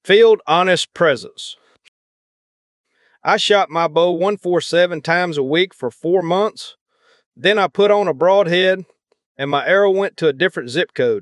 Field honest presence. I shot my bow 147 times a week for 4 months. Then I put on a broadhead and my arrow went to a different zip code.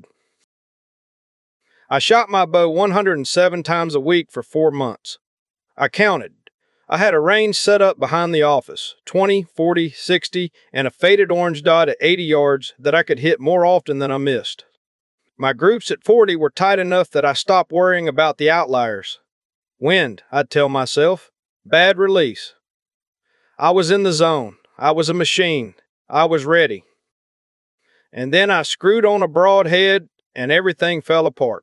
I shot my bow 107 times a week for 4 months. I counted. I had a range set up behind the office, 20, 40, 60, and a faded orange dot at 80 yards that I could hit more often than I missed. My groups at 40 were tight enough that I stopped worrying about the outliers. Wind, I'd tell myself. Bad release. I was in the zone. I was a machine. I was ready. And then I screwed on a broadhead and everything fell apart.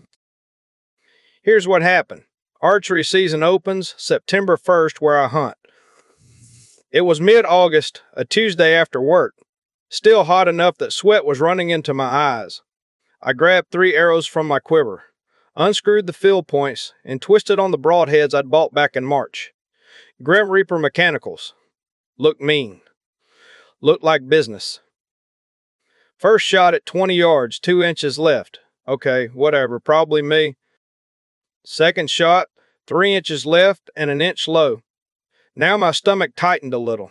Here's what happened. Archery season opens September 1st where I hunt. It was mid-August, a Tuesday after work. Still hot enough that sweat was running into my eyes. I grabbed 3 arrows from my quiver, unscrewed the field points, and twisted on the broadheads I'd bought back in March. Grim Reaper Mechanicals. Looked mean. Looked like business. First shot at 20 yards, 2 inches left. Okay, whatever, probably me. Second shot, 3 inches left and an inch low. Now my stomach tightened a little.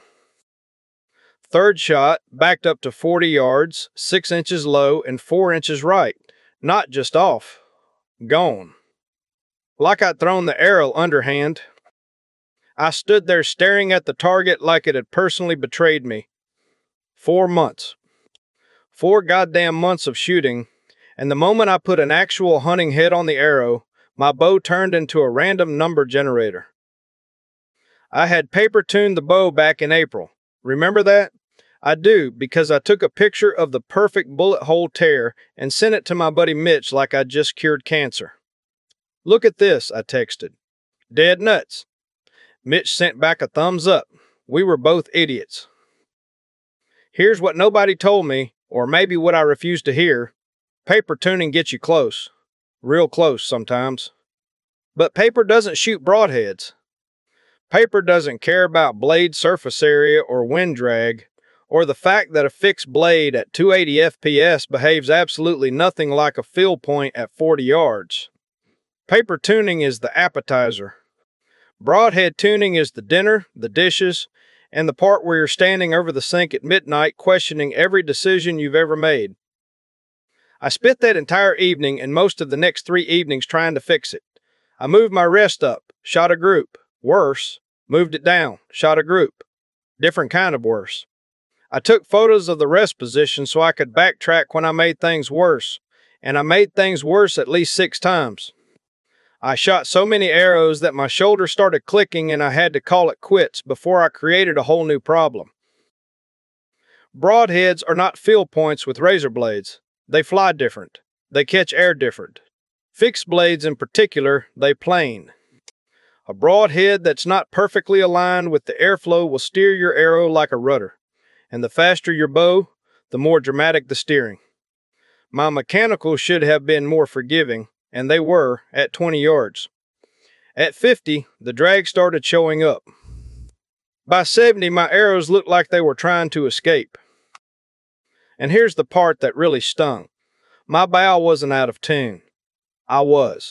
Third shot, backed up to 40 yards, 6 inches low and 4 inches right. Not just off. Gone. Like I'd thrown the arrow underhand. I stood there staring at the target like it had personally betrayed me. 4 months. 4 goddamn months of shooting, and the moment I put an actual hunting head on the arrow, my bow turned into a random number generator. I had paper tuned the bow back in April. Remember that? I do, because I took a picture of the perfect bullet hole tear and sent it to my buddy Mitch like I'd just cured cancer. Look at this, I texted. Dead nuts. Mitch sent back a thumbs up. We were both idiots. Here's what nobody told me, or maybe what I refused to hear. Paper tuning gets you close. Real close sometimes. But paper doesn't shoot broadheads. Paper doesn't care about blade surface area or wind drag, or the fact that a fixed blade at 280 FPS behaves absolutely nothing like a field point at 40 yards. Paper tuning is the appetizer. Broadhead tuning is the dinner, the dishes, and the part where you're standing over the sink at midnight questioning every decision you've ever made. I spent that entire evening and most of the next 3 evenings trying to fix it. I moved my rest up, shot a group. Worse, moved it down, shot a group. Different kind of worse. I took photos of the rest position so I could backtrack when I made things worse, and I made things worse at least 6 times. I shot so many arrows that my shoulder started clicking and I had to call it quits before I created a whole new problem. Broadheads are not field points with razor blades. They fly different. They catch air different. Fixed blades in particular, they plane. A broadhead that's not perfectly aligned with the airflow will steer your arrow like a rudder. And the faster your bow, the more dramatic the steering. My mechanicals should have been more forgiving, and they were at 20 yards. At 50, the drag started showing up. By 70, my arrows looked like they were trying to escape. And here's the part that really stung. My bow wasn't out of tune. I was.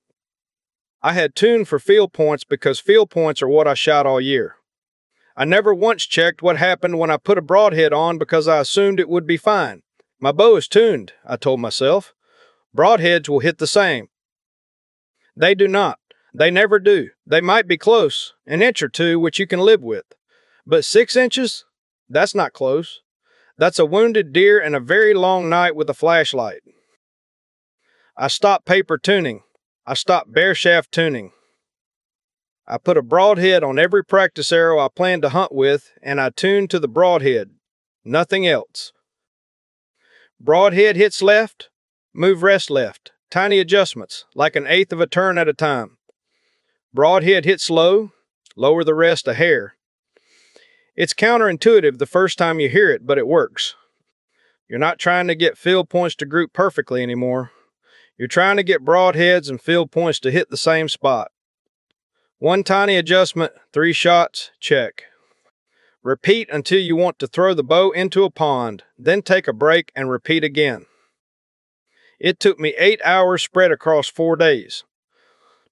I had tuned for field points because field points are what I shot all year. I never once checked what happened when I put a broadhead on because I assumed it would be fine. My bow is tuned, I told myself. Broadheads will hit the same. They do not. They never do. They might be close, an inch or two, which you can live with. But 6 inches? That's not close. That's a wounded deer and a very long night with a flashlight. I stopped paper tuning. I stopped bare shaft tuning. I put a broadhead on every practice arrow I planned to hunt with, and I tuned to the broadhead. Nothing else. Broadhead hits left, move rest left. Tiny adjustments, like 1/8 of a turn at a time. Broadhead hits low, lower the rest a hair. It's counterintuitive the first time you hear it, but it works. You're not trying to get field points to group perfectly anymore. You're trying to get broadheads and field points to hit the same spot. One tiny adjustment, 3 shots, check. Repeat until you want to throw the bow into a pond, then take a break and repeat again. It took me 8 hours spread across 4 days.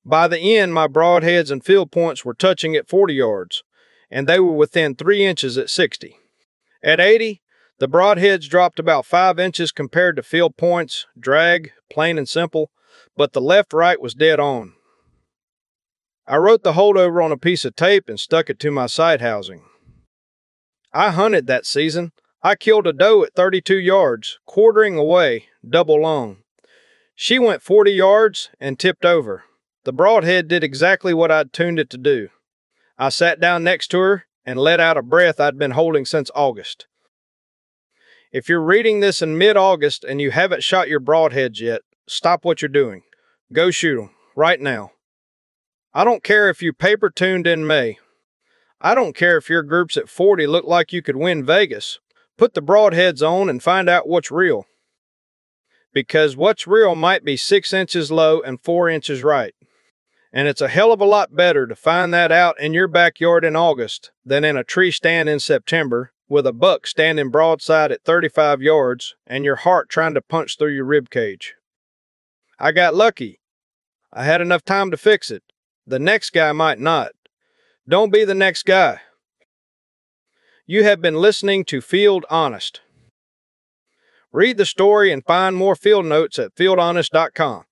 By the end, my broadheads and field points were touching at 40 yards, and they were within 3 inches at 60. At 80, the broadheads dropped about 5 inches compared to field points, drag, plain and simple, but the left-right was dead on. I wrote the holdover on a piece of tape and stuck it to my sight housing. I hunted that season. I killed a doe at 32 yards, quartering away, double long. She went 40 yards and tipped over. The broadhead did exactly what I'd tuned it to do. I sat down next to her and let out a breath I'd been holding since August. If you're reading this in mid-August and you haven't shot your broadheads yet, stop what you're doing. Go shoot them, right now. I don't care if you paper tuned in May. I don't care if your groups at 40 look like you could win Vegas. Put the broadheads on and find out what's real. Because what's real might be 6 inches low and 4 inches right. And it's a hell of a lot better to find that out in your backyard in August than in a tree stand in September with a buck standing broadside at 35 yards and your heart trying to punch through your rib cage. I got lucky. I had enough time to fix it. The next guy might not. Don't be the next guy. You have been listening to Field Honest. Read the story and find more field notes at fieldhonest.com.